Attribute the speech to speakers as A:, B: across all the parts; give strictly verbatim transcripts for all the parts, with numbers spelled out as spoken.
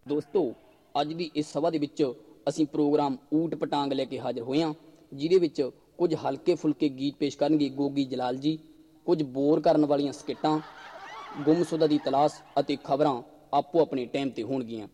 A: ਦੋਸਤੋ, ਅੱਜ ਦੀ ਇਸ ਸਭਾ ਦੇ ਵਿੱਚ ਅਸੀਂ ਪ੍ਰੋਗਰਾਮ ਊਟ ਪਟਾਂਗ ਲੈ ਕੇ ਹਾਜ਼ਰ ਹੋਏ ਹਾਂ, ਜਿਹਦੇ ਵਿੱਚ ਕੁਝ ਹਲਕੇ ਫੁਲਕੇ ਗੀਤ ਪੇਸ਼ ਕਰਨਗੇ ਗੋਗੀ ਜਲਾਲ ਜੀ। ਕੁਝ ਬੋਰ ਕਰਨ ਵਾਲੀਆਂ ਸਕਿੱਟਾਂ, ਗੁੰਮਸ਼ੁਦਾ ਦੀ ਤਲਾਸ਼ ਅਤੇ ਖਬਰਾਂ ਆਪੋ ਆਪਣੇ ਟਾਈਮ 'ਤੇ ਹੋਣਗੀਆਂ।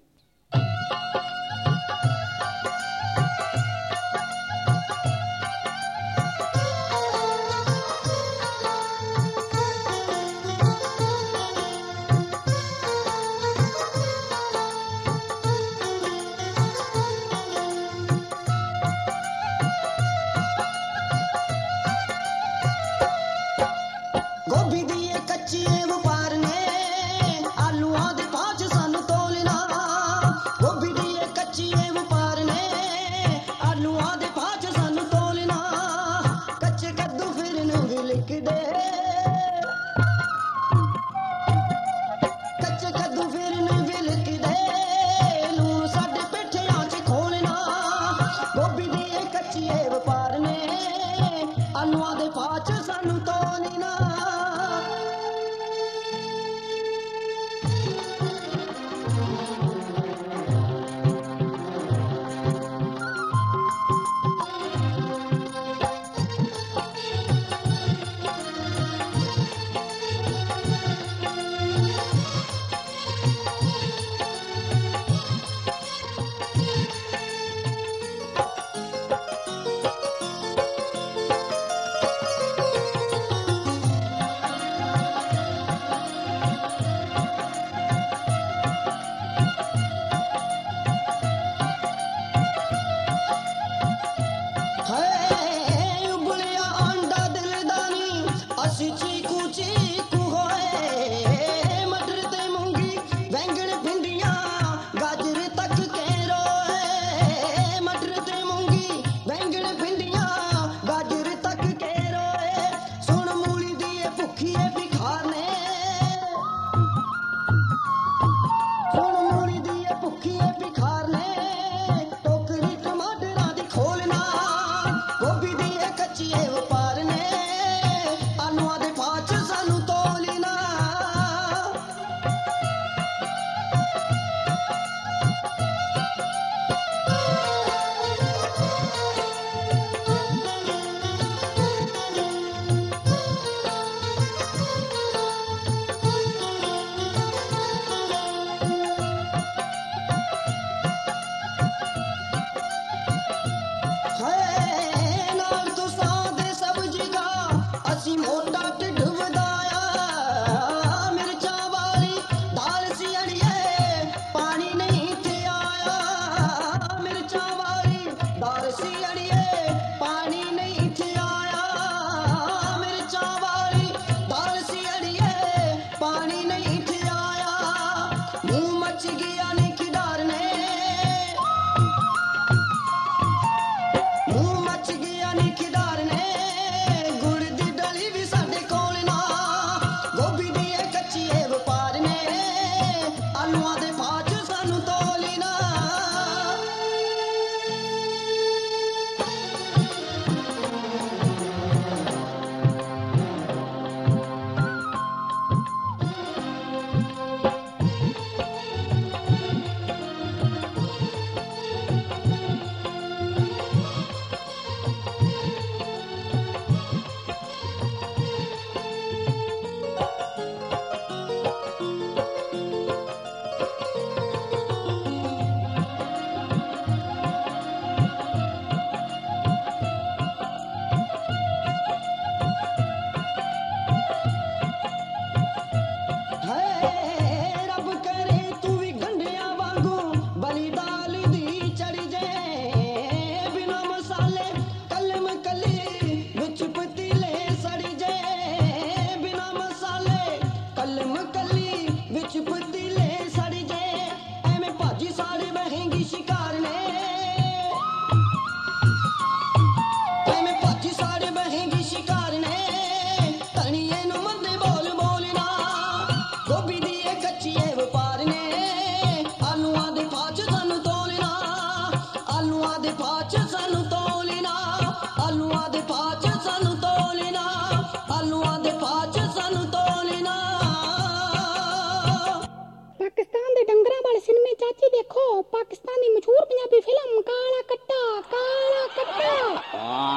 B: पाकिस्तानी मशहूर पंजाबी फिल्म काला कट्टा काला कट्टा।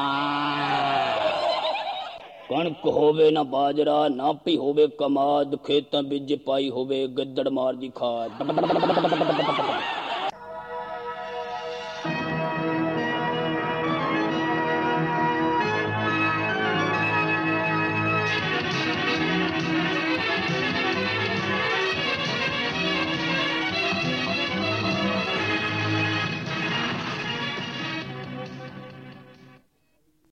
A: कणक होवे ना बाजरा नापी होवे कमाद खेतां बिज पाई होवे गद्दड़ मार दी खाद।